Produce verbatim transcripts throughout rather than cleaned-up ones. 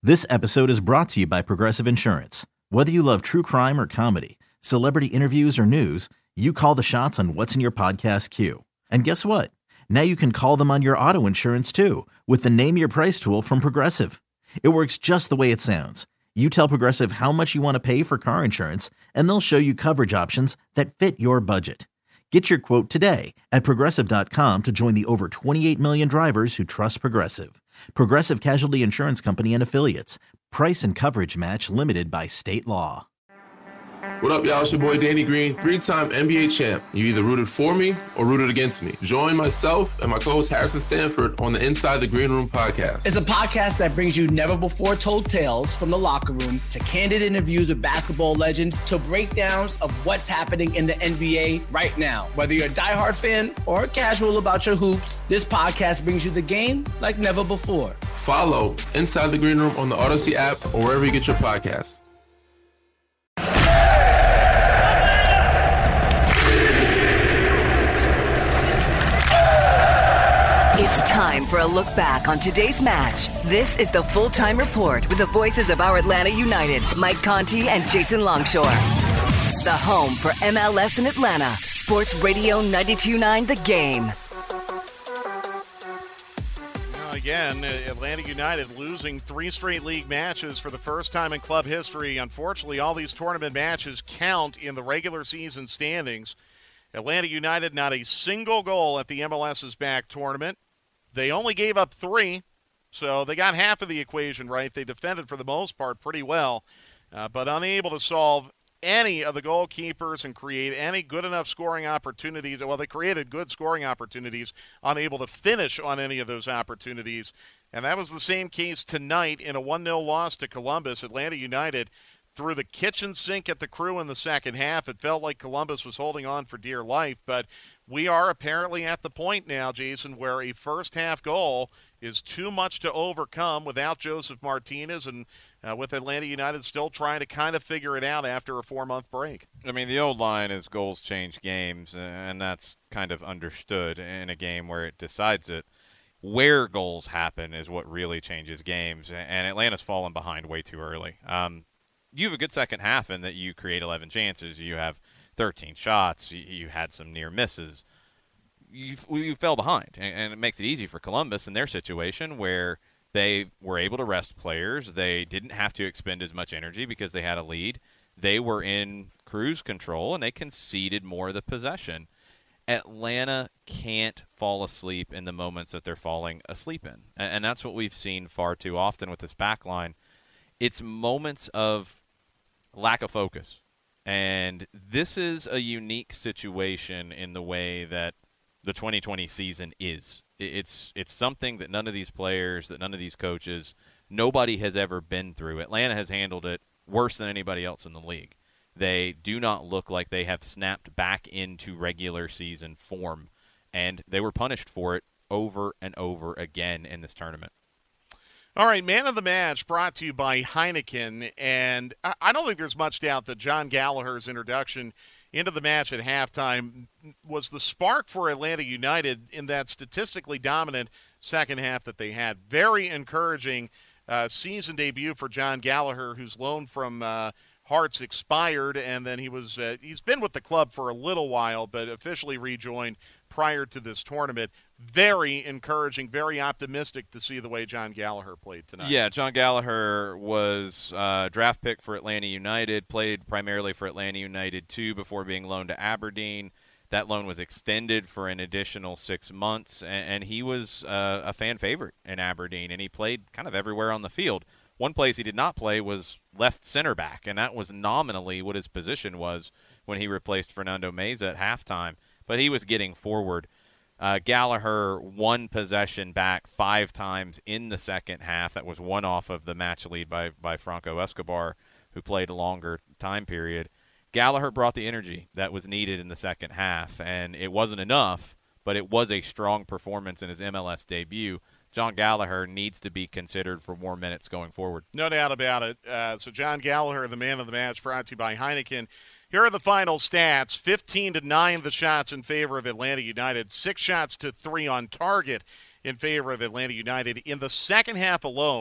This episode is brought to you by Progressive Insurance. Whether you love true crime or comedy, celebrity interviews or news, you call the shots on what's in your podcast queue. And guess what? Now you can call them on your auto insurance too with the Name Your Price tool from Progressive. It works just the way it sounds. You tell Progressive how much you want to pay for car insurance, and they'll show you coverage options that fit your budget. Get your quote today at Progressive dot com to join the over twenty-eight million drivers who trust Progressive. Progressive Casualty Insurance Company and Affiliates. Price and coverage match limited by state law. What up, y'all? It's your boy Danny Green, three-time N B A champ. You either rooted for me or rooted against me. Join myself and my co-host Harrison Sanford on the Inside the Green Room podcast. It's a podcast that brings you never-before-told tales from the locker room to candid interviews with basketball legends to breakdowns of what's happening in the N B A right now. Whether you're a diehard fan or casual about your hoops, this podcast brings you the game like never before. Follow Inside the Green Room on the Odyssey app or wherever you get your podcasts. It's time for a look back on today's match. This is the Full-Time Report with the voices of our Atlanta United, Mike Conti and Jason Longshore. The home for M L S in Atlanta, Sports Radio ninety-two point nine The Game. Well, again, Atlanta United losing three straight league matches for the first time in club history. Unfortunately, all these tournament matches count in the regular season standings. Atlanta United not a single goal at the M L S's back tournament. They only gave up three, so they got half of the equation right. They defended for the most part pretty well, uh, but unable to solve any of the goalkeepers and create any good enough scoring opportunities. Well, they created good scoring opportunities, unable to finish on any of those opportunities. And that was the same case tonight in a one nil loss to Columbus. Atlanta United threw the kitchen sink at the Crew in the second half. It felt like Columbus was holding on for dear life, but we are apparently at the point now, Jason, where a first-half goal is too much to overcome without Joseph Martinez and uh, with Atlanta United still trying to kind of figure it out after a four-month break. I mean, the old line is goals change games, and that's kind of understood in a game where it decides it. Where goals happen is what really changes games, and Atlanta's fallen behind way too early. Um, you have a good second half in that you create eleven chances. You have thirteen shots. You, you had some near misses. You, you fell behind, and, and it makes it easy for Columbus in their situation where they were able to rest players. They didn't have to expend as much energy because they had a lead. They were in cruise control, and they conceded more of the possession. Atlanta can't fall asleep in the moments that they're falling asleep in, and, and that's what we've seen far too often with this back line. It's moments of lack of focus. And this is a unique situation in the way that the twenty twenty season is. It's it's something that none of these players, that none of these coaches, nobody has ever been through. Atlanta has handled it worse than anybody else in the league. They do not look like they have snapped back into regular season form, and they were punished for it over and over again in this tournament. All right, man of the match brought to you by Heineken, and I don't think there's much doubt that John Gallagher's introduction into the match at halftime was the spark for Atlanta United in that statistically dominant second half that they had. Very encouraging uh, season debut for John Gallagher, whose loan from uh, Hearts expired, and then he was uh, he's been with the club for a little while, but officially rejoined prior to this tournament. Very encouraging, very optimistic to see the way John Gallagher played tonight. Yeah, John Gallagher was a draft pick for Atlanta United, played primarily for Atlanta United two before being loaned to Aberdeen. That loan was extended for an additional six months, and, and he was uh, a fan favorite in Aberdeen, and he played kind of everywhere on the field. One place he did not play was left center back, and that was nominally what his position was when he replaced Fernando Meza at halftime. But he was getting forward. Uh, Gallagher won possession back five times in the second half. That was one off of the match lead by, by Franco Escobar, who played a longer time period. Gallagher brought the energy that was needed in the second half, and it wasn't enough, but it was a strong performance in his M L S debut. John Gallagher needs to be considered for more minutes going forward. No doubt about it. Uh, so John Gallagher, the man of the match, brought to you by Heineken. Here are the final stats. fifteen to nine the shots in favor of Atlanta United. Six shots to three on target in favor of Atlanta United. In the second half alone,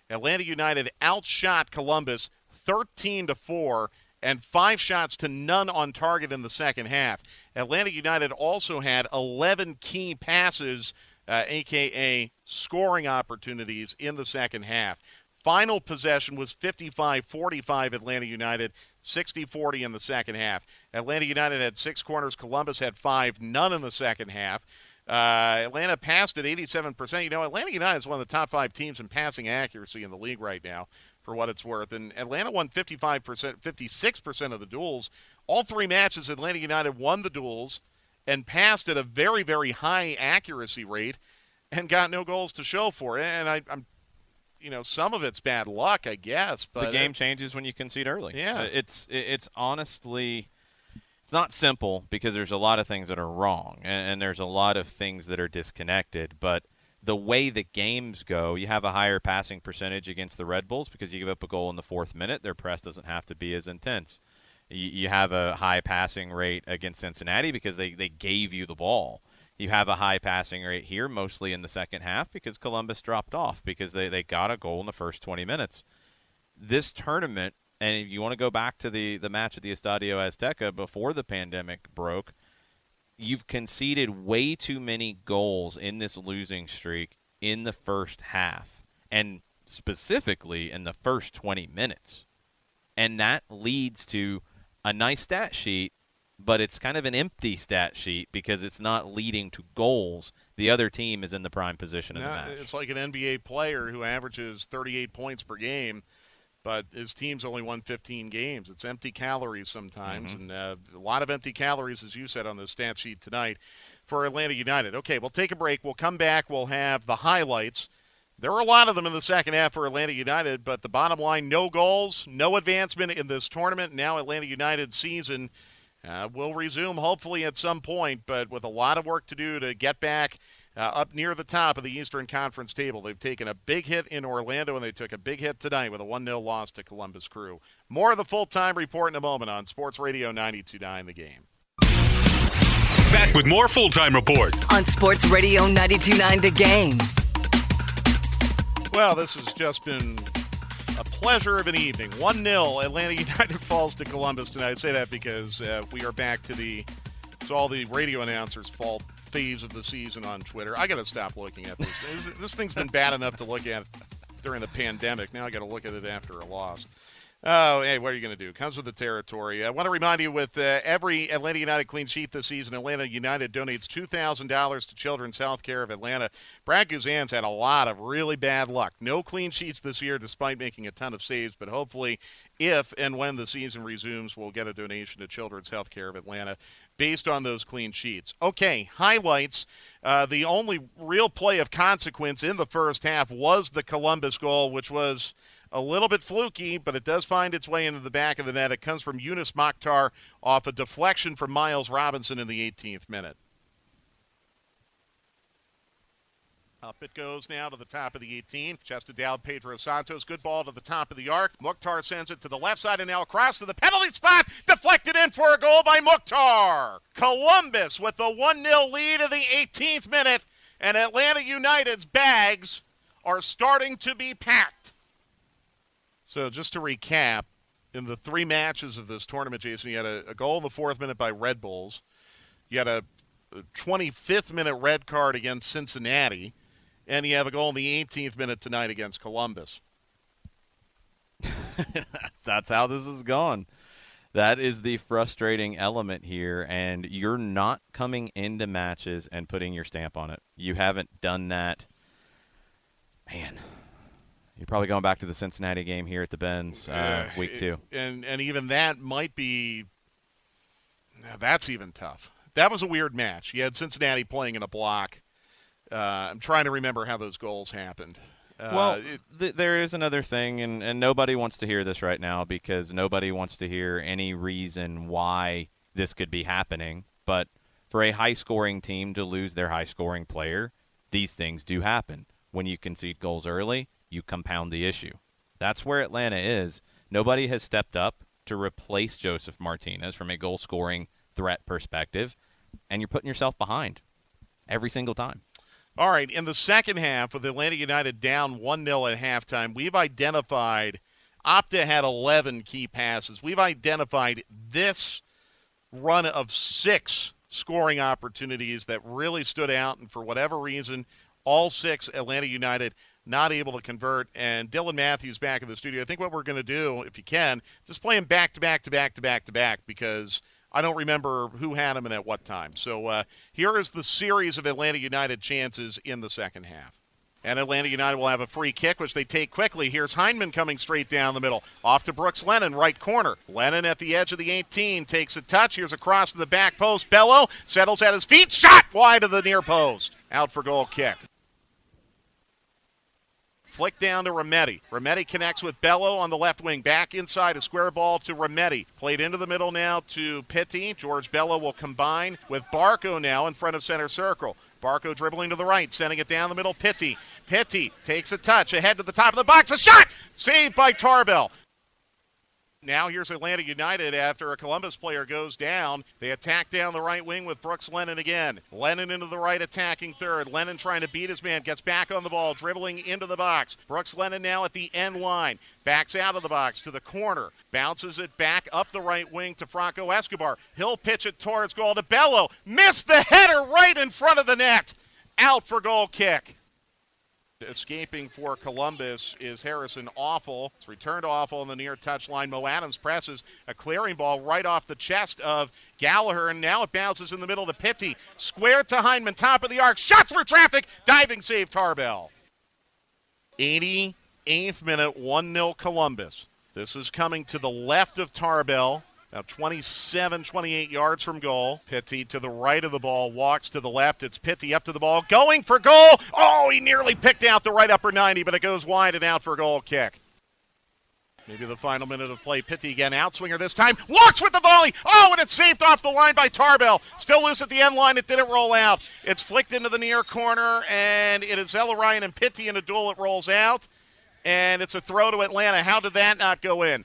Atlanta United outshot Columbus thirteen to four and five shots to none on target in the second half. Atlanta United also had eleven key passes, uh, a k a scoring opportunities, in the second half. Final possession was fifty-five forty-five Atlanta United, sixty forty in the second half. Atlanta United had six corners. Columbus had five, none in the second half. Uh, Atlanta passed at eighty-seven percent. You know, Atlanta United is one of the top five teams in passing accuracy in the league right now, for what it's worth. And Atlanta won fifty-five percent, fifty-six percent of the duels. All three matches, Atlanta United won the duels and passed at a very, very high accuracy rate and got no goals to show for it. And I, I'm You know, some of it's bad luck, I guess. But the game it, changes when you concede early. Yeah. It's it's honestly, it's not simple because there's a lot of things that are wrong, and, and there's a lot of things that are disconnected. But the way the games go, you have a higher passing percentage against the Red Bulls because you give up a goal in the fourth minute. Their press doesn't have to be as intense. You, you have a high passing rate against Cincinnati because they, they gave you the ball. You have a high passing rate here, mostly in the second half, because Columbus dropped off because they, they got a goal in the first twenty minutes. This tournament, and if you want to go back to the, the match at the Estadio Azteca before the pandemic broke, you've conceded way too many goals in this losing streak in the first half, and specifically in the first twenty minutes. And that leads to a nice stat sheet, but it's kind of an empty stat sheet because it's not leading to goals. The other team is in the prime position in no, the match. It's like an N B A player who averages thirty-eight points per game, but his team's only won fifteen games. It's empty calories sometimes, Mm-hmm. and uh, a lot of empty calories, as you said, on the stat sheet tonight for Atlanta United. Okay, we'll take a break. We'll come back. We'll have the highlights. There were a lot of them in the second half for Atlanta United, but the bottom line, no goals, no advancement in this tournament. Now Atlanta United's season uh, will resume hopefully at some point, but with a lot of work to do to get back uh, up near the top of the Eastern Conference table. They've taken a big hit in Orlando, and they took a big hit tonight with a one nil loss to Columbus Crew. More of the full-time report in a moment on Sports Radio ninety-two point nine The Game. Back with more Full-Time Report on Sports Radio ninety-two point nine The Game. Well, this has just been a pleasure of an evening. one nil Atlanta United falls to Columbus tonight. I say that because uh, we are back to the, it's all the radio announcers' fault phase of the season on Twitter. I got to stop looking at this. this. This thing's been bad enough to look at during the pandemic. Now I got to look at it after a loss. Oh, hey, what are you going to do? Comes with the territory. I want to remind you, with uh, every Atlanta United clean sheet this season, Atlanta United donates two thousand dollars to Children's Healthcare of Atlanta. Brad Guzan's had a lot of really bad luck. No clean sheets this year, despite making a ton of saves, but hopefully, if and when the season resumes, we'll get a donation to Children's Healthcare of Atlanta based on those clean sheets. Okay, highlights. Uh, the only real play of consequence in the first half was the Columbus goal, which was a little bit fluky, but it does find its way into the back of the net. It comes from Yunus Mokhtar off a deflection from Miles Robinson in the eighteenth minute. Up it goes now to the top of the eighteen. Chested down Pedro Santos. Good ball to the top of the arc. Mokhtar sends it to the left side and now across to the penalty spot. Deflected in for a goal by Mokhtar. Columbus with the one nil lead in the eighteenth minute, and Atlanta United's bags are starting to be packed. So just to recap, in the three matches of this tournament, Jason, you had a, a goal in the fourth minute by Red Bulls. You had a, a twenty-fifth minute red card against Cincinnati. And you have a goal in the eighteenth minute tonight against Columbus. That's how this has gone. That is the frustrating element here, and you're not coming into matches and putting your stamp on it. You haven't done that. Man, you're probably going back to the Cincinnati game here at the Benz uh, uh, week two. And, and even that might be – that's even tough. That was a weird match. You had Cincinnati playing in a block. Uh, I'm trying to remember how those goals happened. Uh, well, it, th- there is another thing, and, and nobody wants to hear this right now because nobody wants to hear any reason why this could be happening. But for a high-scoring team to lose their high-scoring player, these things do happen. When you concede goals early, you compound the issue. That's where Atlanta is. Nobody has stepped up to replace Josef Martinez from a goal-scoring threat perspective, and you're putting yourself behind every single time. All right, in the second half, with Atlanta United down one nil at halftime, we've identified, Opta had eleven key passes. We've identified this run of six scoring opportunities that really stood out, and for whatever reason, all six Atlanta United not able to convert. And Dylan Matthews back in the studio. I think what we're going to do, if you can, just play him back to back to back to back to back, because I don't remember who had him and at what time. So uh, here is the series of Atlanta United chances in the second half. And Atlanta United will have a free kick, which they take quickly. Here's Hyndman coming straight down the middle. Off to Brooks Lennon, right corner. Lennon at the edge of the eighteen, takes a touch. Here's a cross to the back post. Bello settles at his feet. Shot wide of the near post. Out for goal kick. Flick down to Remedi. Remedi connects with Bello on the left wing. Back inside, a square ball to Remedi. Played into the middle now to Pitti. George Bello will combine with Barco now in front of center circle. Barco dribbling to the right, sending it down the middle. Pitti. Pitti takes a touch ahead to the top of the box. A shot! Saved by Tarbell. Now here's Atlanta United after a Columbus player goes down. They attack down the right wing with Brooks Lennon again. Lennon into the right, attacking third. Lennon trying to beat his man, gets back on the ball, dribbling into the box. Brooks Lennon now at the end line. Backs out of the box to the corner. Bounces it back up the right wing to Franco Escobar. He'll pitch it towards goal to Bello. Missed the header right in front of the net. Out for goal kick. Escaping for Columbus is Harrison Awful. It's returned to Awful on the near touchline. Mo Adams presses a clearing ball right off the chest of Gallagher, and now it bounces in the middle to Pitti. Square to Hyndman, top of the arc, shot through traffic, diving save Tarbell. eighty-eighth minute, one nil Columbus. This is coming to the left of Tarbell. Now twenty-seven, twenty-eight yards from goal. Pitti to the right of the ball, walks to the left. It's Pitti up to the ball, going for goal. Oh, he nearly picked out the right upper ninety, but it goes wide and out for a goal kick. Maybe the final minute of play. Pitti again, outswinger this time. Walks with the volley. Oh, and it's saved off the line by Tarbell. Still loose at the end line. It didn't roll out. It's flicked into the near corner, and it is Ella Ryan and Pitti in a duel. It rolls out, and it's a throw to Atlanta. How did that not go in?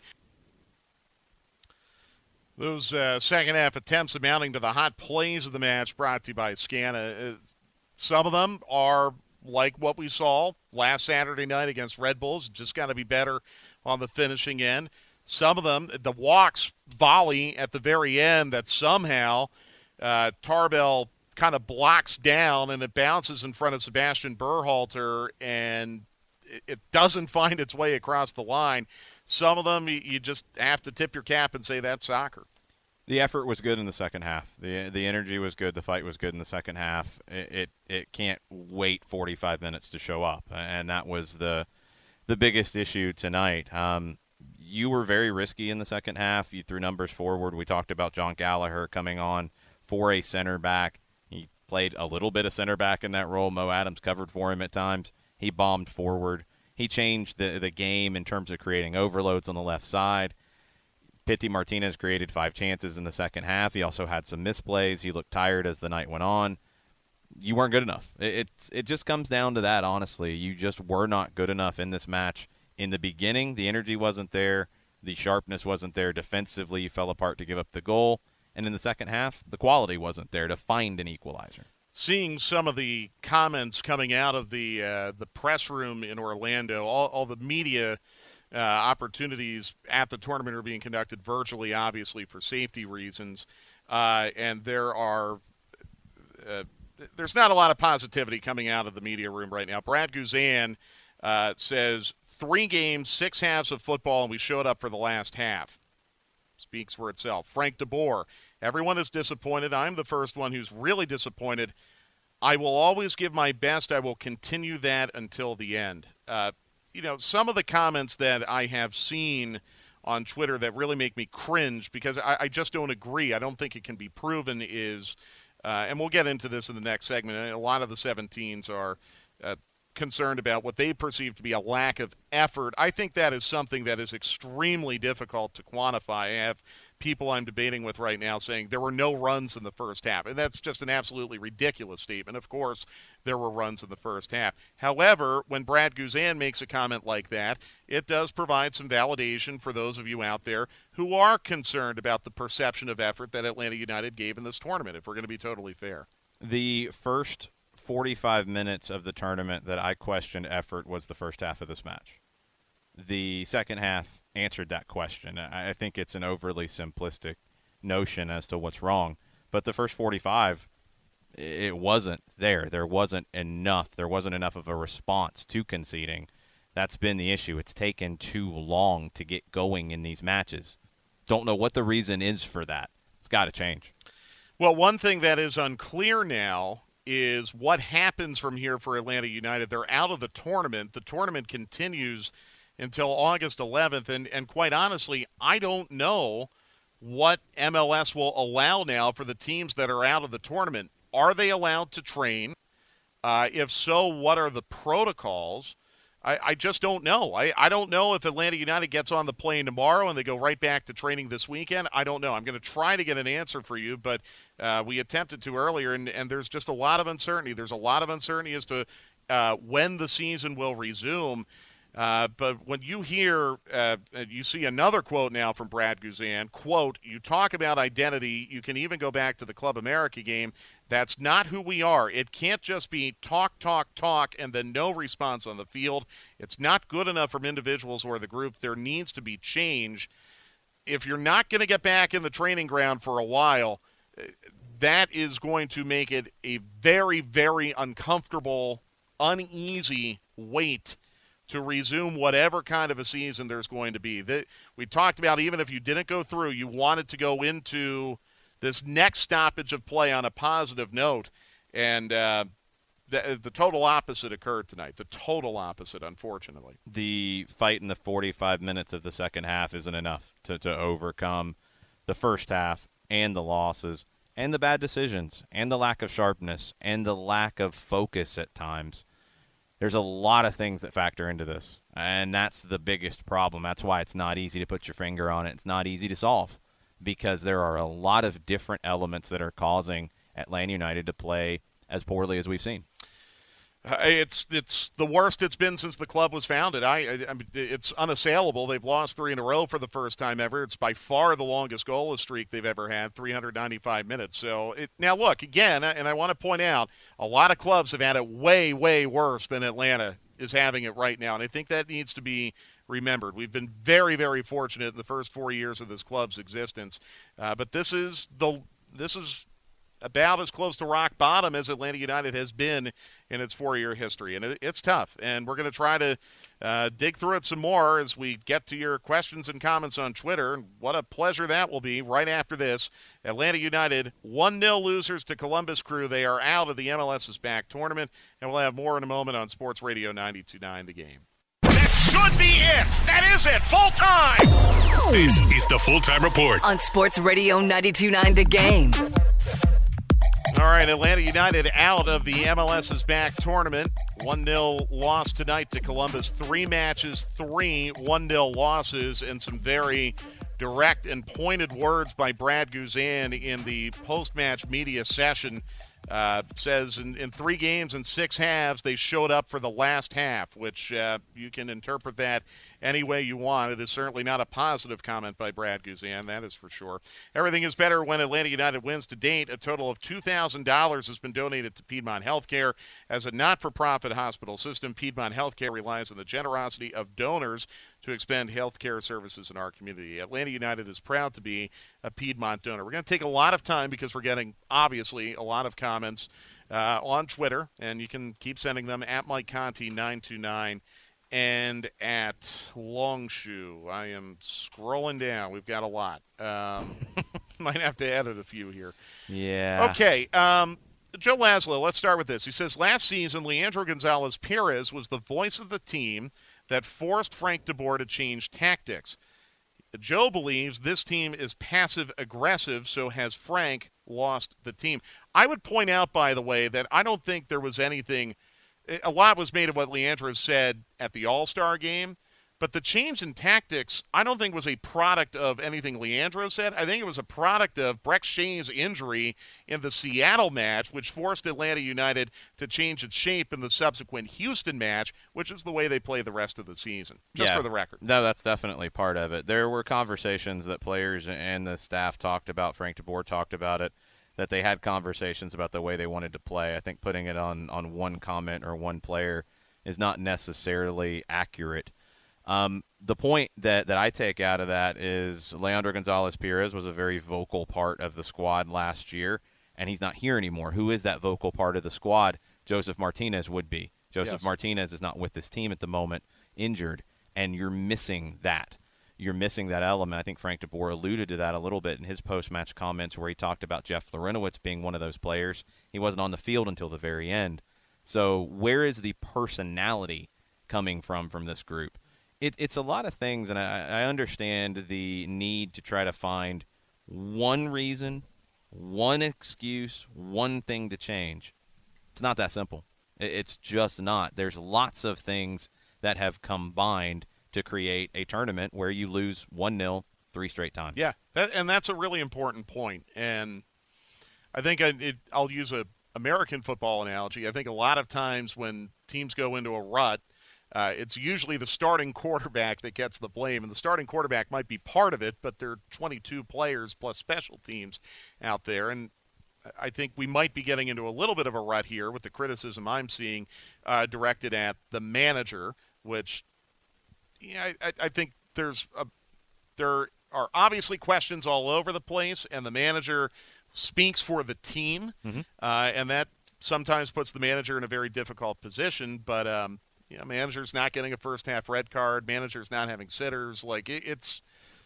Those uh, second half attempts amounting to the hot plays of the match brought to you by Scana. Uh, some of them are like what we saw last Saturday night against Red Bulls. Just got to be better on the finishing end. Some of them, the walks volley at the very end that somehow uh, Tarbell kind of blocks down and it bounces in front of Sebastian Berhalter and it, it doesn't find its way across the line. Some of them, you just have to tip your cap and say that's soccer. The effort was good in the second half. The the energy was good. The fight was good in the second half. It it, it can't wait forty-five minutes to show up, and that was the the biggest issue tonight. Um, you were very risky in the second half. You threw numbers forward. We talked about John Gallagher coming on for a center back. He played a little bit of center back in that role. Mo Adams covered for him at times. He bombed forward. He changed the the game in terms of creating overloads on the left side. Pitti Martinez created five chances in the second half. He also had some misplays. He looked tired as the night went on. You weren't good enough. It, it, it just comes down to that, honestly. You just were not good enough in this match. In the beginning, the energy wasn't there. The sharpness wasn't there. Defensively, you fell apart to give up the goal. And in the second half, the quality wasn't there to find an equalizer. Seeing some of the comments coming out of the uh, the press room in Orlando, all, all the media uh, opportunities at the tournament are being conducted virtually, obviously for safety reasons, uh, and there are uh, there's not a lot of positivity coming out of the media room right now. Brad Guzan uh, says three games, six halves of football, and we showed up for the last half. Speaks for itself. Frank DeBoer. Everyone is disappointed. I'm the first one who's really disappointed. I will always give my best. I will continue that until the end. Uh, you know, some of the comments that I have seen on Twitter that really make me cringe because I, I just don't agree. I don't think it can be proven is, uh, and we'll get into this in the next segment, a lot of the seventeens are uh, concerned about what they perceive to be a lack of effort. I think that is something that is extremely difficult to quantify. I have people I'm debating with right now saying there were no runs in the first half, and that's just an absolutely ridiculous statement. Of course, there were runs in the first half. However, when Brad Guzan makes a comment like that, it does provide some validation for those of you out there who are concerned about the perception of effort that Atlanta United gave in this tournament, if we're going to be totally fair. The first forty-five minutes of the tournament that I questioned effort was the first half of this match. The second half answered that question. I think it's an overly simplistic notion as to what's wrong. But the first forty-five, it wasn't there. There wasn't enough. There wasn't enough of a response to conceding. That's been the issue. It's taken too long to get going in these matches. Don't know what the reason is for that. It's got to change. Well, one thing that is unclear now is what happens from here for Atlanta United. They're out of the tournament. The tournament continues until August eleventh, and, and quite honestly, I don't know what M L S will allow now for the teams that are out of the tournament. Are they allowed to train? Uh, if so, what are the protocols? I, I just don't know. I, I don't know if Atlanta United gets on the plane tomorrow and they go right back to training this weekend. I don't know. I'm going to try to get an answer for you, but uh, we attempted to earlier, and, and there's just a lot of uncertainty. There's a lot of uncertainty as to uh, when the season will resume. Uh, but when you hear, uh, you see another quote now from Brad Guzan, quote, "You talk about identity, you can even go back to the Club America game. That's not who we are. It can't just be talk, talk, talk, and then no response on the field. It's not good enough from individuals or the group. There needs to be change. If you're not going to get back in the training ground for a while, that is going to make it a very, very uncomfortable, uneasy wait to resume whatever kind of a season there's going to be." That we talked about, even if you didn't go through, you wanted to go into this next stoppage of play on a positive note, and uh, the, the total opposite occurred tonight. The total opposite, unfortunately. The fight in the forty-five minutes of the second half isn't enough to, to overcome the first half and the losses and the bad decisions and the lack of sharpness and the lack of focus at times. There's a lot of things that factor into this, and that's the biggest problem. That's why it's not easy to put your finger on it. It's not easy to solve because there are a lot of different elements that are causing Atlanta United to play as poorly as we've seen. Uh, it's it's the worst it's been since the club was founded. I, I, I mean, it's unassailable. They've lost three in a row for the first time ever. It's by far the longest goalless streak they've ever had, three hundred ninety-five minutes. So it, now look again, and I want to point out, a lot of clubs have had it way, way worse than Atlanta is having it right now, and I think that needs to be remembered. We've been very, very fortunate in the first four years of this club's existence, uh, but this is the this is. about as close to rock bottom as Atlanta United has been in its four-year history. And it, it's tough, and we're going to try to uh, dig through it some more as we get to your questions and comments on Twitter. And what a pleasure that will be right after this. Atlanta United one nil losers to Columbus Crew. They are out of the M L S's back tournament, and we'll have more in a moment on Sports Radio ninety-two point nine The Game. That should be it. That is it. Full time. This is the Full-Time Report on Sports Radio ninety-two point nine The Game. All right, Atlanta United out of the M L S's back tournament. one nil loss tonight to Columbus. Three matches, three one nil losses, and some very direct and pointed words by Brad Guzan in the post-match media session. Uh, says in, in three games and six halves, they showed up for the last half, which uh, you can interpret that any way you want. It is certainly not a positive comment by Brad Guzan, that is for sure. Everything is better when Atlanta United wins. To date, a total of two thousand dollars has been donated to Piedmont Healthcare. As a not-for-profit hospital system, Piedmont Healthcare relies on the generosity of donors to expand healthcare services in our community. Atlanta United is proud to be a Piedmont donor. We're going to take a lot of time because we're getting, obviously, a lot of comments uh, on Twitter, and you can keep sending them at Mike Conti nine two nine and at Longshoe. I am scrolling down. We've got a lot. Um, might have to edit a few here. Yeah. Okay. Um, Joe Laszlo, let's start with this. He says, last season, Leandro Gonzalez-Perez was the voice of the team that forced Frank DeBoer to change tactics. Joe believes this team is passive-aggressive, so has Frank lost the team. I would point out, by the way, that I don't think there was anything – a lot was made of what Leandro said at the All-Star game, but the change in tactics I don't think was a product of anything Leandro said. I think it was a product of Breck Shane's injury in the Seattle match, which forced Atlanta United to change its shape in the subsequent Houston match, which is the way they play the rest of the season, just yeah. for the record. No, that's definitely part of it. There were conversations that players and the staff talked about, Frank DeBoer talked about it, that they had conversations about the way they wanted to play. I think putting it on, on one comment or one player is not necessarily accurate. Um, the point that, that I take out of that is Leandro Gonzalez-Pirez was a very vocal part of the squad last year, and he's not here anymore. Who is that vocal part of the squad? Joseph Martinez would be. Joseph yes. Martinez is not with this team at the moment, injured, and you're missing that. You're missing that element. I think Frank DeBoer alluded to that a little bit in his post-match comments where he talked about Jeff Larentowicz being one of those players. He wasn't on the field until the very end. So where is the personality coming from from this group? It, it's a lot of things, and I, I understand the need to try to find one reason, one excuse, one thing to change. It's not that simple. It, it's just not. There's lots of things that have combined to create a tournament where you lose one nil three straight times. Yeah, that, and that's a really important point. And I think I, it, I'll use a American football analogy. I think a lot of times when teams go into a rut, uh, it's usually the starting quarterback that gets the blame. And the starting quarterback might be part of it, but there are twenty-two players plus special teams out there. And I think we might be getting into a little bit of a rut here with the criticism I'm seeing uh, directed at the manager, which – Yeah, I, I think there's a, there are obviously questions all over the place, and the manager speaks for the team, mm-hmm. uh, and that sometimes puts the manager in a very difficult position. But um, you know, manager's not getting a first half red card, manager's not having sitters. Like it, it's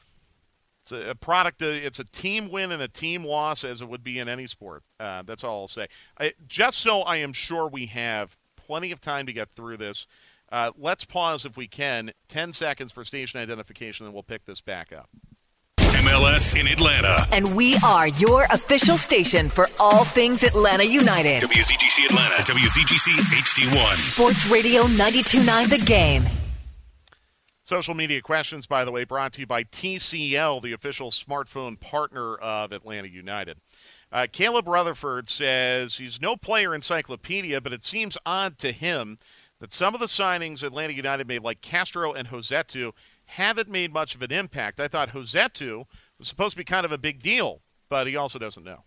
it's a product. Of, it's a team win and a team loss, as it would be in any sport. Uh, that's all I'll say. I, just so I am sure we have plenty of time to get through this. Uh, let's pause if we can. Ten seconds for station identification, and we'll pick this back up. M L S in Atlanta. And we are your official station for all things Atlanta United. W Z G C Atlanta. W Z G C H D one. Sports Radio ninety-two point nine The Game. Social media questions, by the way, brought to you by T C L, the official smartphone partner of Atlanta United. Uh, Caleb Rutherford says he's no player encyclopedia, but it seems odd to him that some of the signings Atlanta United made, like Castro and Rossetto, haven't made much of an impact. I thought Rossetto was supposed to be kind of a big deal, but he also doesn't know.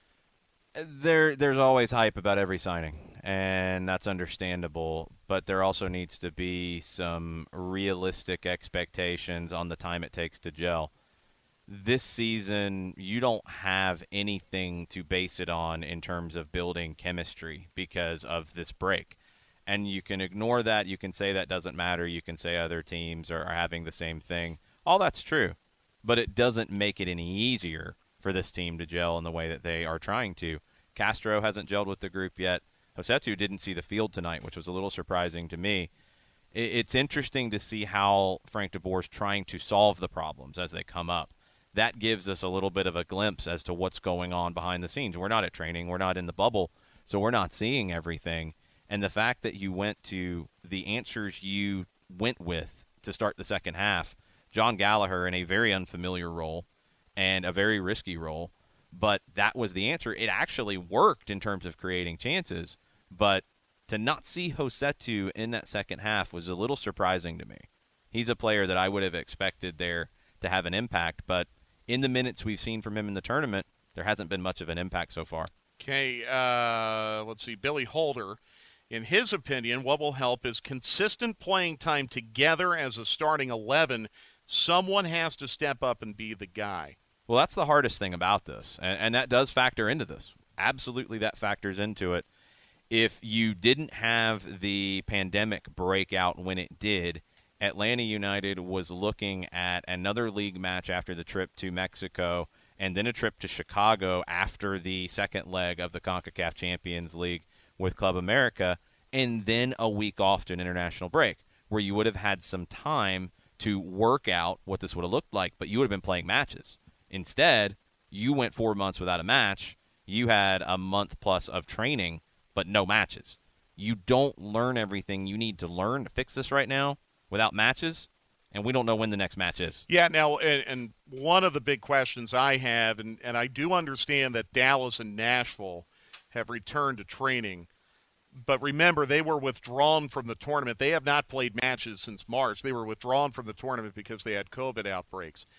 There, there's always hype about every signing, and that's understandable, but there also needs to be some realistic expectations on the time it takes to gel. This season, you don't have anything to base it on in terms of building chemistry because of this break. And you can ignore that. You can say that doesn't matter. You can say other teams are, are having the same thing. All that's true. But it doesn't make it any easier for this team to gel in the way that they are trying to. Castro hasn't gelled with the group yet. Rossetto didn't see the field tonight, which was a little surprising to me. It, it's interesting to see how Frank DeBoer is trying to solve the problems as they come up. That gives us a little bit of a glimpse as to what's going on behind the scenes. We're not at training. We're not in the bubble, so we're not seeing everything. And the fact that you went to the answers you went with to start the second half, John Gallagher in a very unfamiliar role and a very risky role, but that was the answer. It actually worked in terms of creating chances, but to not see Rossetto in that second half was a little surprising to me. He's a player that I would have expected there to have an impact, but in the minutes we've seen from him in the tournament, there hasn't been much of an impact so far. Okay, uh, let's see, Billy Holder. In his opinion, what will help is consistent playing time together as a starting eleven. Someone has to step up and be the guy. Well, that's the hardest thing about this, and, and that does factor into this. Absolutely, that factors into it. If you didn't have the pandemic breakout when it did, Atlanta United was looking at another league match after the trip to Mexico and then a trip to Chicago after the second leg of the CONCACAF Champions League with Club America, and then a week off to an international break, where you would have had some time to work out what this would have looked like, but you would have been playing matches. Instead, you went four months without a match. You had a month plus of training, but no matches. You don't learn everything you need to learn to fix this right now without matches, and we don't know when the next match is. Yeah, now, and, and one of the big questions I have, and, and I do understand that Dallas and Nashville have returned to training. But remember, they were withdrawn from the tournament. They have not played matches since March. They were withdrawn from the tournament because they had COVID outbreaks.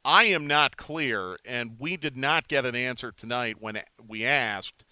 I am not clear, and we did not get an answer tonight when we asked,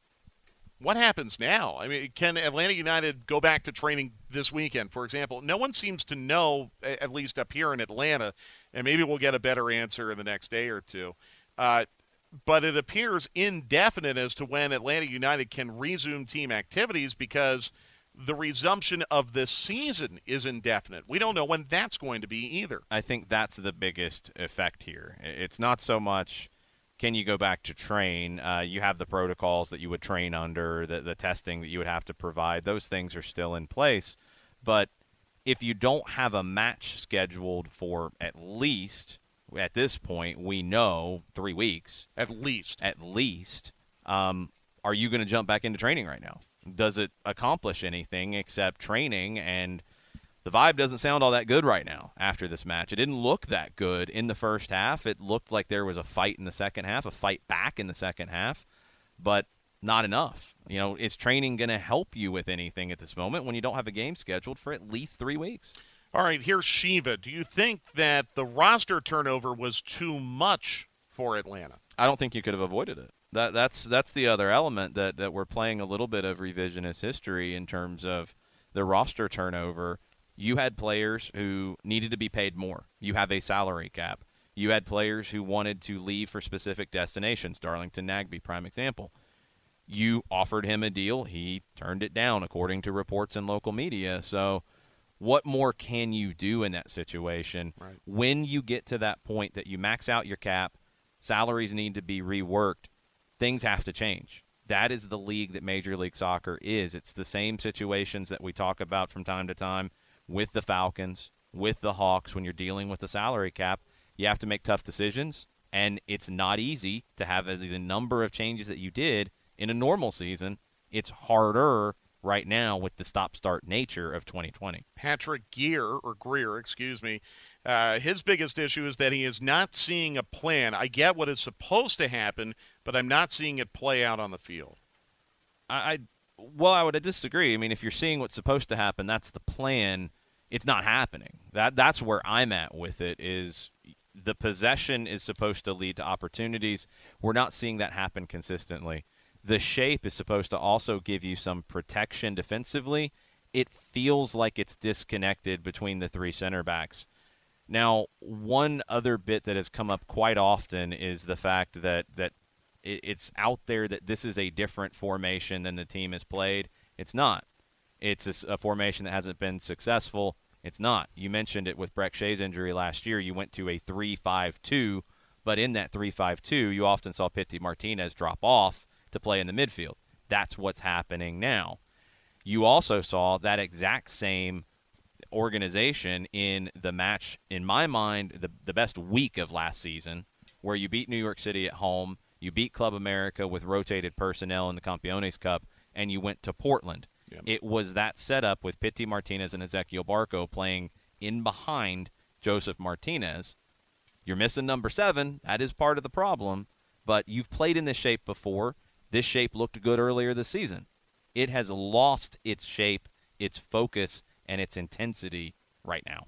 what happens now? I mean, can Atlanta United go back to training this weekend, for example? No one seems to know, at least up here in Atlanta, and maybe we'll get a better answer in the next day or two. Uh, but it appears indefinite as to when Atlanta United can resume team activities because the resumption of this season is indefinite. We don't know when that's going to be either. I think that's the biggest effect here. It's not so much can you go back to train. Uh, you have the protocols that you would train under, the, the testing that you would have to provide. Those things are still in place. But if you don't have a match scheduled for at least, at this point, we know three weeks. At least. At least. Um, are you going to jump back into training right now? Does it accomplish anything except training? And the vibe doesn't sound all that good right now after this match. It didn't look that good in the first half. It looked like there was a fight in the second half, a fight back in the second half, but not enough. You know, is training going to help you with anything at this moment when you don't have a game scheduled for at least three weeks? All right, here's Shiva. Do you think that the roster turnover was too much for Atlanta? I don't think you could have avoided it. That that's that's the other element that, that we're playing a little bit of revisionist history in terms of the roster turnover. You had players who needed to be paid more. You have a salary cap. You had players who wanted to leave for specific destinations. Darlington Nagbe, prime example. You offered him a deal. He turned it down, according to reports in local media. So what more can you do in that situation? Right. When you get to that point that you max out your cap, salaries need to be reworked, things have to change. That is the league that Major League Soccer is. It's the same situations that we talk about from time to time with the Falcons, with the Hawks. When you're dealing with the salary cap, you have to make tough decisions, and it's not easy to have the number of changes that you did in a normal season. It's harder right now with the stop-start nature of twenty twenty. Patrick Gear, or Greer, excuse me, uh, his biggest issue is that he is not seeing a plan. I get what is supposed to happen, but I'm not seeing it play out on the field. I, I well, I would disagree. I mean, if you're seeing what's supposed to happen, that's the plan. It's not happening. That that's where I'm at with it. Is the possession is supposed to lead to opportunities. We're not seeing that happen consistently. The shape is supposed to also give you some protection defensively. It feels like it's disconnected between the three center backs. Now, one other bit that has come up quite often is the fact that, that it's out there that this is a different formation than the team has played. It's not. It's a, a formation that hasn't been successful. It's not. You mentioned it with Breck Shea's injury last year. You went to a three five two, but in that three five two, you often saw Pity Martinez drop off to play in the midfield. That's what's happening now. You also saw that exact same organization in the match, in my mind, the, the best week of last season, where you beat New York City at home, you beat Club America with rotated personnel in the Campeones Cup, and you went to Portland. Yep. It was that setup with Pity Martinez and Ezequiel Barco playing in behind Joseph Martinez. You're missing number seven. That is part of the problem, but you've played in this shape before. This shape looked good earlier this season. It has lost its shape, its focus, and its intensity right now.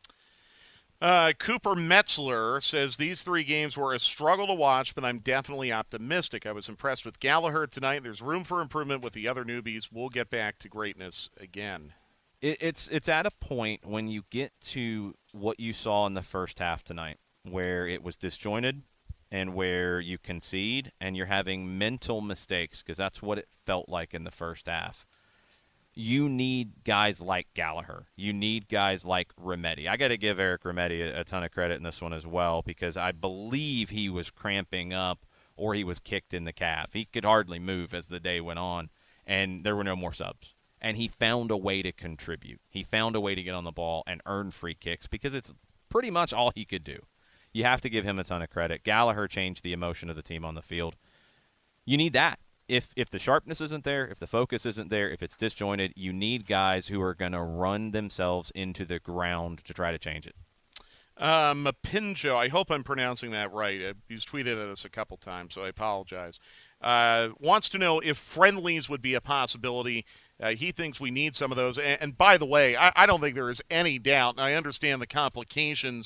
Uh, Cooper Metzler says these three games were a struggle to watch, but I'm definitely optimistic. I was impressed with Gallagher tonight. There's room for improvement with the other newbies. We'll get back to greatness again. It, it's it's at a point when you get to what you saw in the first half tonight, where it was disjointed, and where you concede and you're having mental mistakes, because that's what it felt like in the first half. You need guys like Gallagher. You need guys like Remedi. I got to give Eric Remedi a, a ton of credit in this one as well, because I believe he was cramping up or he was kicked in the calf. He could hardly move as the day went on, and there were no more subs. And he found a way to contribute. He found a way to get on the ball and earn free kicks, because it's pretty much all he could do. You have to give him a ton of credit. Gallagher changed the emotion of the team on the field. You need that. If if the sharpness isn't there, if the focus isn't there, if it's disjointed, you need guys who are going to run themselves into the ground to try to change it. Um, Mapinjo, I hope I'm pronouncing that right. He's tweeted at us a couple times, so I apologize. Uh, wants to know if friendlies would be a possibility. Uh, he thinks we need some of those. And, and by the way, I, I don't think there is any doubt, and I understand the complications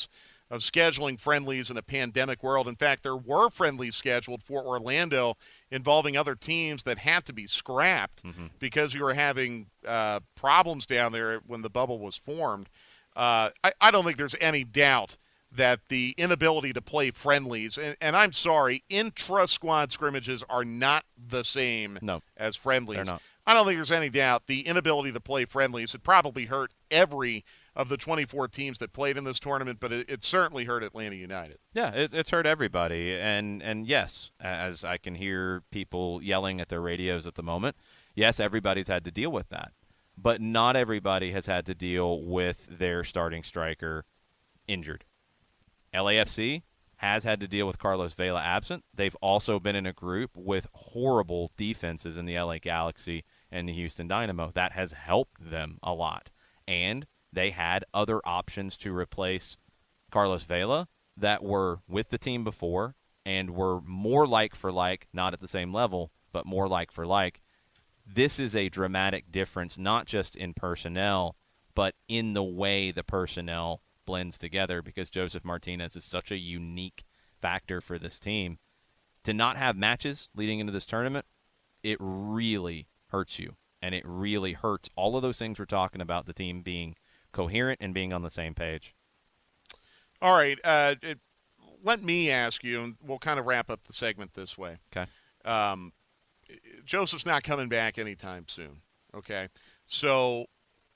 of scheduling friendlies in a pandemic world. In fact, there were friendlies scheduled for Orlando involving other teams that had to be scrapped mm-hmm. because you were having uh, problems down there when the bubble was formed. Uh, I, I don't think there's any doubt that the inability to play friendlies, and, and I'm sorry, intra-squad scrimmages are not the same no, as friendlies. They're not. I don't think there's any doubt the inability to play friendlies, it probably hurt every of the twenty-four teams that played in this tournament, but it, it certainly hurt Atlanta United. Yeah, it, it's hurt everybody. And, and yes, as I can hear people yelling at their radios at the moment, yes, everybody's had to deal with that. But not everybody has had to deal with their starting striker injured. L A F C has had to deal with Carlos Vela absent. They've also been in a group with horrible defenses in the L A Galaxy and the Houston Dynamo. That has helped them a lot. And they had other options to replace Carlos Vela that were with the team before and were more like for like, not at the same level, but more like for like. This is a dramatic difference, not just in personnel, but in the way the personnel blends together, because Josef Martinez is such a unique factor for this team. To not have matches leading into this tournament, it really hurts you, and it really hurts all of those things we're talking about, the team being coherent and being on the same page. All right. Uh, it, let me ask you, and we'll kind of wrap up the segment this way. Okay. Um, Joseph's not coming back anytime soon, okay? So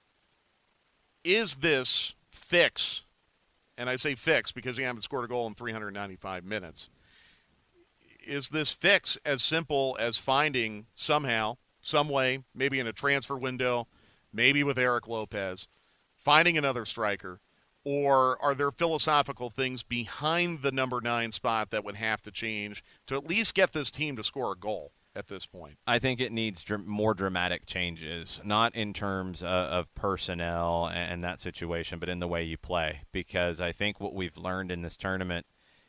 is this fix, and I say fix because he hasn't scored a goal in three hundred ninety-five minutes, is this fix as simple as finding somehow, some way, maybe in a transfer window, maybe with Eric Lopez, finding another striker, or are there philosophical things behind the number nine spot that would have to change to at least get this team to score a goal at this point? I think it needs dr- more dramatic changes, not in terms uh, of personnel and, and that situation, but in the way you play. Because I think what we've learned in this tournament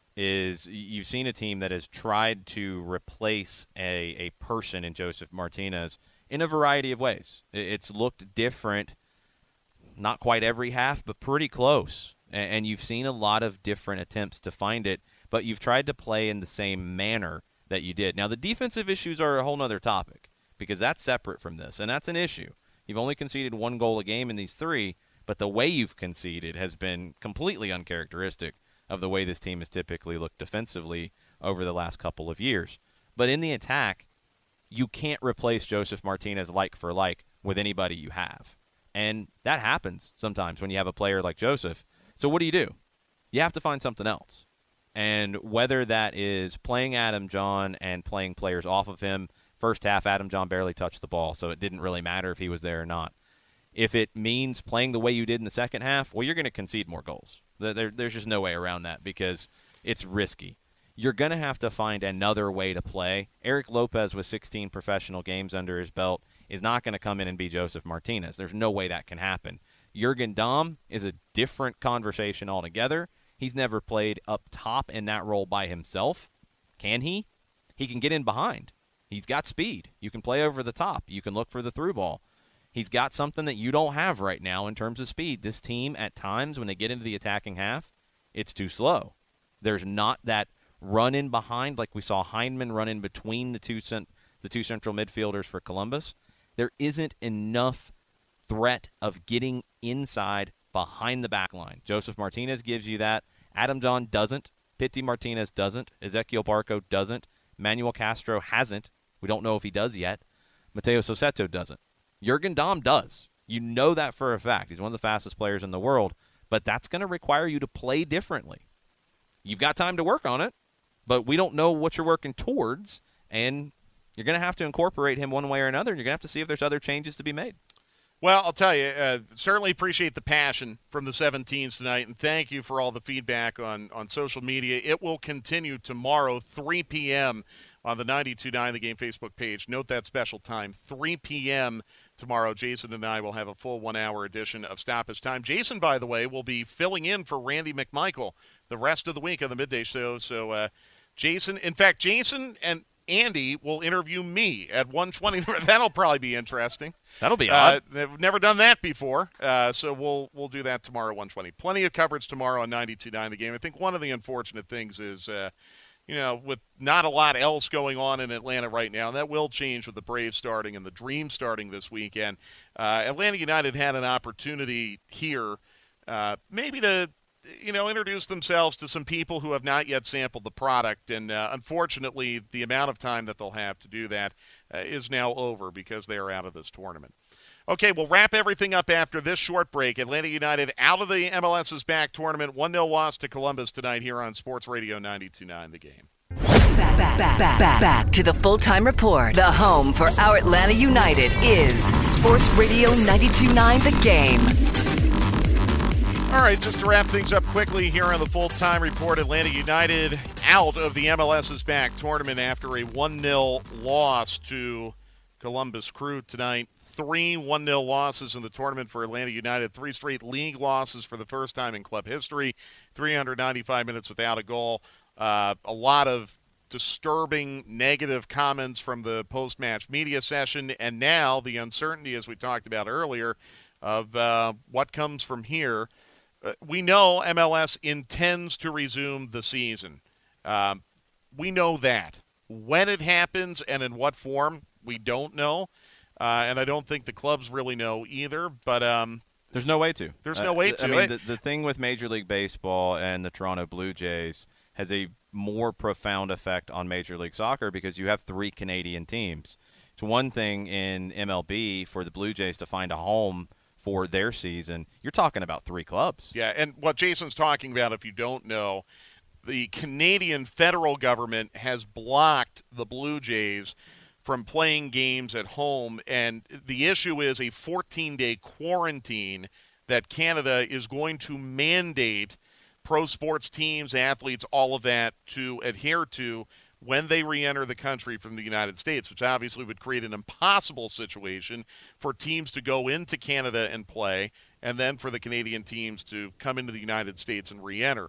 is you've seen a team that has tried to replace a, a person in Josef Martinez in a variety of ways. It's looked different, not quite every half, but pretty close. And, and you've seen a lot of different attempts to find it, but you've tried to play in the same manner that you did. Now, the defensive issues are a whole other topic because that's separate from this, and that's an issue. You've only conceded one goal a game in these three, but the way you've conceded has been completely uncharacteristic of the way this team has typically looked defensively over the last couple of years. But in the attack, you can't replace Josef Martinez like for like with anybody you have. And that happens sometimes when you have a player like Josef. So what do you do? You have to find something else. And whether that is playing Adam John and playing players off of him, first half Adam John barely touched the ball, so it didn't really matter if he was there or not. If it means playing the way you did in the second half, well, you're going to concede more goals. There, there's just no way around that because it's risky. You're going to have to find another way to play. Eric Lopez with sixteen professional games under his belt is not going to come in and be Josef Martinez. There's no way that can happen. Jürgen Damm is a different conversation altogether. He's never played up top in that role by himself. Can he? He can get in behind. He's got speed. You can play over the top. You can look for the through ball. He's got something that you don't have right now in terms of speed. This team, at times, when they get into the attacking half, it's too slow. There's not that run in behind like we saw Heinemann run in between the two cent- the two central midfielders for Columbus. There isn't enough threat of getting inside behind the back line. Josef Martinez gives you that. Adam John doesn't. Pity Martinez doesn't. Ezequiel Barco doesn't. Manuel Castro hasn't. We don't know if he does yet. Mateo Soseto doesn't. Jürgen Damm does. You know that for a fact. He's one of the fastest players in the world, but that's going to require you to play differently. You've got time to work on it, but we don't know what you're working towards, and you're going to have to incorporate him one way or another, and you're going to have to see if there's other changes to be made. Well, I'll tell you, uh, certainly appreciate the passion from the seventeens tonight, and thank you for all the feedback on, on social media. It will continue tomorrow, three p.m. on the ninety-two point nine The Game Facebook page. Note that special time, three p.m. tomorrow. Jason and I will have a full one-hour edition of Stoppage Time. Jason, by the way, will be filling in for Randy McMichael the rest of the week on the Midday Show. So, uh, Jason, in fact, Jason and Andy will interview me at one twenty. That'll probably be interesting. That'll be uh, odd. They've never done that before, uh, so we'll we'll do that tomorrow at one twenty. Plenty of coverage tomorrow on ninety-two point nine The Game. I think one of the unfortunate things is, uh, you know, with not a lot else going on in Atlanta right now, and that will change with the Braves starting and the Dream starting this weekend. Uh, Atlanta United had an opportunity here, uh, maybe to, you know, introduce themselves to some people who have not yet sampled the product. And uh, unfortunately, the amount of time that they'll have to do that uh, is now over because they are out of this tournament. Okay, we'll wrap everything up after this short break. Atlanta United out of the M L S's back tournament. one nil loss to Columbus tonight here on Sports Radio ninety-two point nine The Game. Back, back, back, back, back to the Full-Time Report. The home for our Atlanta United is Sports Radio ninety-two point nine The Game. All right, just to wrap things up quickly here on the Full-Time Report, Atlanta United out of the M L S's back tournament after a one nil loss to Columbus Crew tonight. Three one nil losses in the tournament for Atlanta United. Three straight league losses for the first time in club history. three hundred ninety-five minutes without a goal. Uh, a lot of disturbing negative comments from the post-match media session. And now the uncertainty, as we talked about earlier, of uh, what comes from here. Uh, we know M L S intends to resume the season. Um, we know that. When it happens and in what form, we don't know. Uh, and I don't think the clubs really know either. But um, there's no way to. There's no way to. I mean, the, the thing with Major League Baseball and the Toronto Blue Jays has a more profound effect on Major League Soccer because you have three Canadian teams. It's one thing in M L B for the Blue Jays to find a home for their season. You're talking about three clubs. Yeah, and what Jason's talking about, if you don't know, the Canadian federal government has blocked the Blue Jays from playing games at home, and the issue is a fourteen-day quarantine that Canada is going to mandate pro sports teams, athletes, all of that to adhere to when they re-enter the country from the United States, which obviously would create an impossible situation for teams to go into Canada and play, and then for the Canadian teams to come into the United States and re-enter.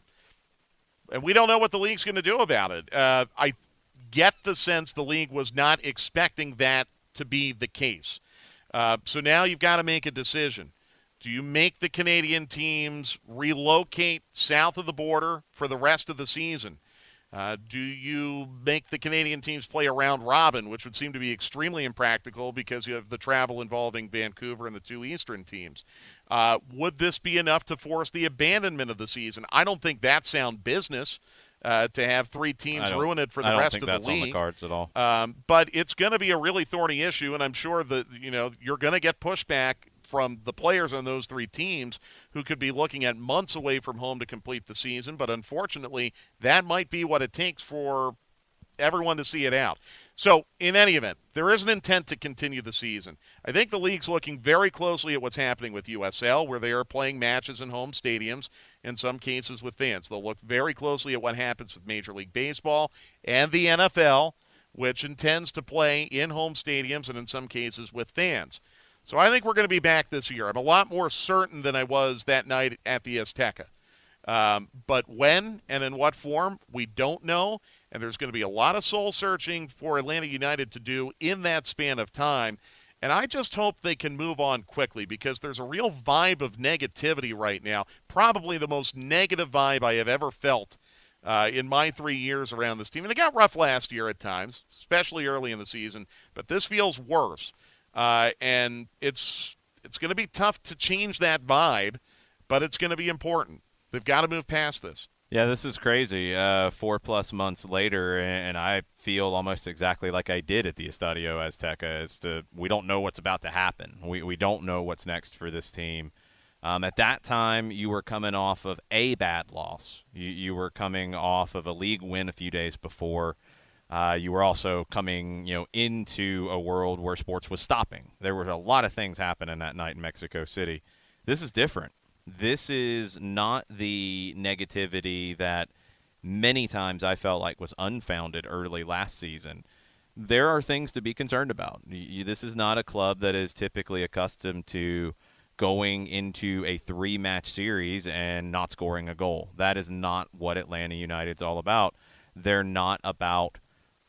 And we don't know what the league's going to do about it. Uh, I get the sense the league was not expecting that to be the case. Uh, so now you've got to make a decision. Do you make the Canadian teams relocate south of the border for the rest of the season? Uh, do you make the Canadian teams play a round robin, which would seem to be extremely impractical because you have the travel involving Vancouver and the two Eastern teams? Uh, would this be enough to force the abandonment of the season? I don't think that's sound business uh, to have three teams ruin it for the rest of the league. I don't think that's on the cards at all. Um, but it's going to be a really thorny issue, and I'm sure that you know you're going to get pushback from the players on those three teams who could be looking at months away from home to complete the season. But unfortunately, that might be what it takes for everyone to see it out. So in any event, there is an intent to continue the season. I think the league's looking very closely at what's happening with U S L, where they are playing matches in home stadiums, in some cases with fans. They'll look very closely at what happens with Major League Baseball and the N F L, which intends to play in home stadiums and in some cases with fans. So I think we're going to be back this year. I'm a lot more certain than I was that night at the Azteca. Um, but when and in what form, we don't know. And there's going to be a lot of soul-searching for Atlanta United to do in that span of time. And I just hope they can move on quickly because there's a real vibe of negativity right now, probably the most negative vibe I have ever felt uh, in my three years around this team. And it got rough last year at times, especially early in the season. But this feels worse. Uh, and it's it's going to be tough to change that vibe, but it's going to be important. They've got to move past this. Yeah, this is crazy. Uh, four plus months later, and I feel almost exactly like I did at the Estadio Azteca as to we don't know what's about to happen. We we don't know what's next for this team. Um, at that time, you were coming off of a bad loss. You, you were coming off of a league win a few days before. Uh, you were also coming, you know, into a world where sports was stopping. There were a lot of things happening that night in Mexico City. This is different. This is not the negativity that many times I felt like was unfounded early last season. There are things to be concerned about. You, this is not a club that is typically accustomed to going into a three-match series and not scoring a goal. That is not what Atlanta United's all about. They're not about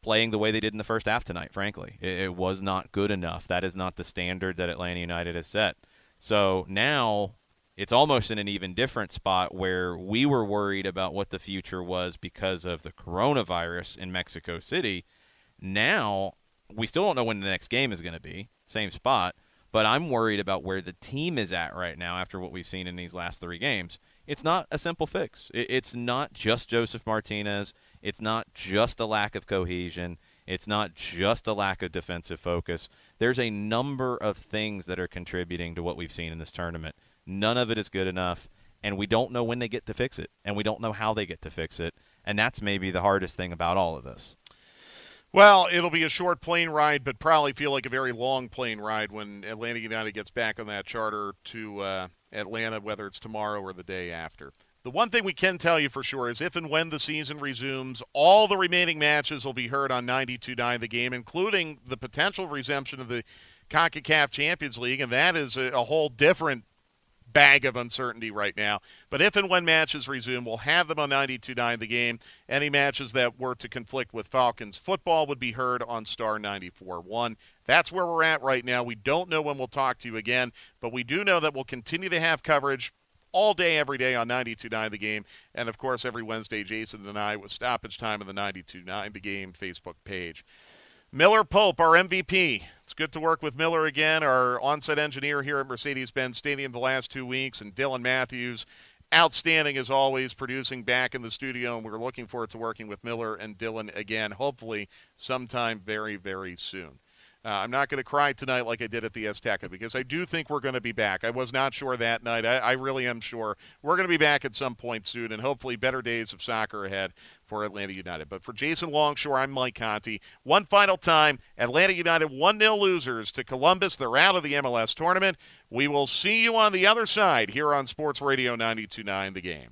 playing the way they did in the first half tonight, frankly. It, it was not good enough. That is not the standard that Atlanta United has set. So now it's almost in an even different spot where we were worried about what the future was because of the coronavirus in Mexico City. Now we still don't know when the next game is going to be, same spot, but I'm worried about where the team is at right now after what we've seen in these last three games. It's not a simple fix. It's not just Josef Martinez. It's not just a lack of cohesion. It's not just a lack of defensive focus. There's a number of things that are contributing to what we've seen in this tournament. None of it is good enough, and we don't know when they get to fix it, and we don't know how they get to fix it, and that's maybe the hardest thing about all of this. Well, it'll be a short plane ride, but probably feel like a very long plane ride when Atlanta United gets back on that charter to uh, Atlanta, whether it's tomorrow or the day after. The one thing we can tell you for sure is if and when the season resumes, all the remaining matches will be heard on ninety-two point nine The Game, including the potential resumption of the CONCACAF Champions League, and that is a, a whole different bag of uncertainty right now. But if and when matches resume, we'll have them on ninety-two point nine The Game. Any matches that were to conflict with Falcons football would be heard on Star ninety-four point one. That's where we're at right now. We don't know when we'll talk to you again, but we do know that we'll continue to have coverage all day, every day on ninety-two point nine The Game. And, of course, every Wednesday, Jason and I with stoppage time on the ninety-two point nine The Game Facebook page. Miller Pope, our M V P. It's good to work with Miller again, our on-site engineer here at Mercedes-Benz Stadium the last two weeks, and Dylan Matthews, outstanding as always, producing back in the studio, and we're looking forward to working with Miller and Dylan again, hopefully sometime very, very soon. Uh, I'm not going to cry tonight like I did at the Azteca because I do think we're going to be back. I was not sure that night. I, I really am sure we're going to be back at some point soon, and hopefully better days of soccer ahead for Atlanta United. But for Jason Longshore, I'm Mike Conti. One final time, Atlanta United one nil losers to Columbus. They're out of the M L S tournament. We will see you on the other side here on Sports Radio ninety-two point nine The Game.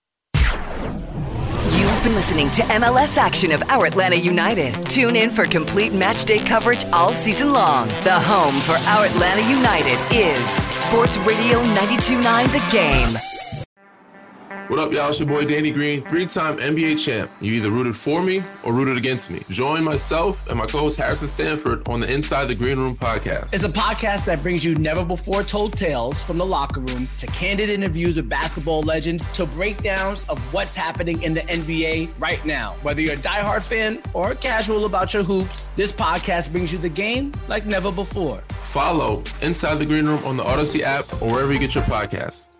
You've been listening to M L S action of our Atlanta United. Tune in for complete match day coverage all season long. The home for our Atlanta United is Sports Radio ninety-two point nine The Game. What up, y'all? It's your boy Danny Green, three-time N B A champ. You either rooted for me or rooted against me. Join myself and my co-host Harrison Sanford on the Inside the Green Room podcast. It's a podcast that brings you never-before-told tales from the locker room to candid interviews with basketball legends to breakdowns of what's happening in the N B A right now. Whether you're a diehard fan or casual about your hoops, this podcast brings you the game like never before. Follow Inside the Green Room on the Odyssey app or wherever you get your podcasts.